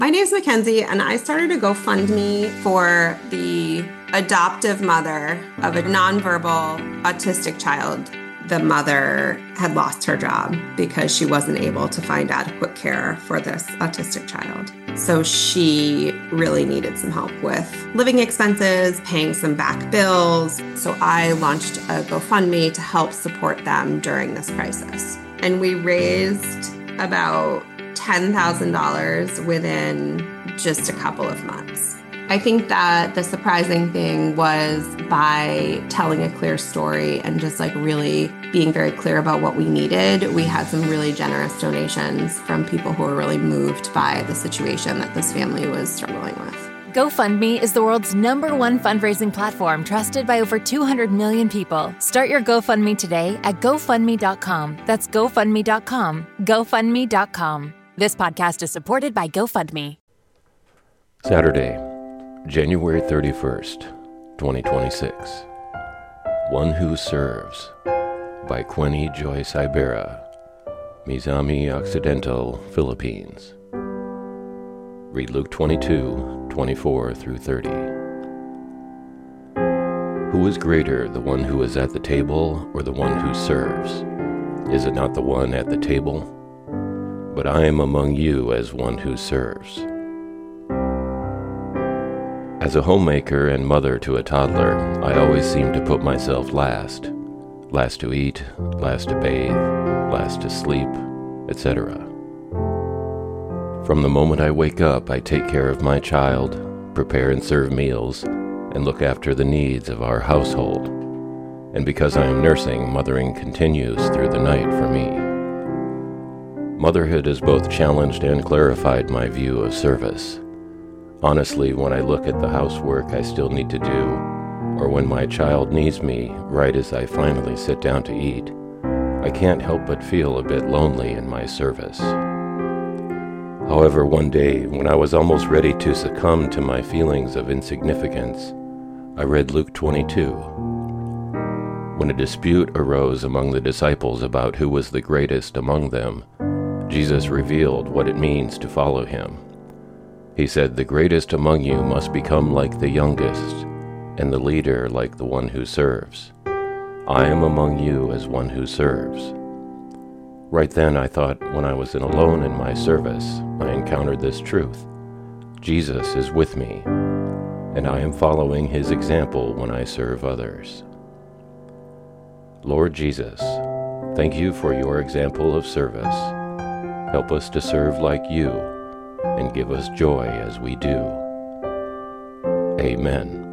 My name is Mackenzie, and I started a GoFundMe for the adoptive mother of a nonverbal autistic child. The mother had lost her job because she wasn't able to find adequate care for this autistic child. So she really needed some help with living expenses, paying some back bills. So I launched a GoFundMe to help support them during this crisis. And we raised about $10,000 within just a couple of months. I think that the surprising thing was by telling a clear story and just really being very clear about what we needed, we had some really generous donations from people who were really moved by the situation that this family was struggling with. GoFundMe is the world's #1 fundraising platform trusted by over 200 million people. Start your GoFundMe today at GoFundMe.com. That's GoFundMe.com. GoFundMe.com. This podcast is supported by GoFundMe. Saturday, January 31st, 2026. One Who Serves by Quenny Joyce Ibarra, Mizami Occidental, Philippines. Read Luke 22, 24 through 30. Who is greater, the one who is at the table or the one who serves? Is it not the one at the table? But I am among you as one who serves. As a homemaker and mother to a toddler, I always seem to put myself last. Last to eat, last to bathe, last to sleep, etc. From the moment I wake up, I take care of my child, prepare and serve meals, and look after the needs of our household. And because I am nursing, mothering continues through the night for me. Motherhood has both challenged and clarified my view of service. Honestly, when I look at the housework I still need to do, or when my child needs me right as I finally sit down to eat, I can't help but feel a bit lonely in my service. However, one day, when I was almost ready to succumb to my feelings of insignificance, I read Luke 22. When a dispute arose among the disciples about who was the greatest among them, Jesus revealed what it means to follow him. He said, "The greatest among you must become like the youngest, and the leader like the one who serves. I am among you as one who serves." Right then I thought, when I was alone in my service, I encountered this truth. Jesus is with me, and I am following his example when I serve others. Lord Jesus, thank you for your example of service. Help us to serve like you, and give us joy as we do. Amen.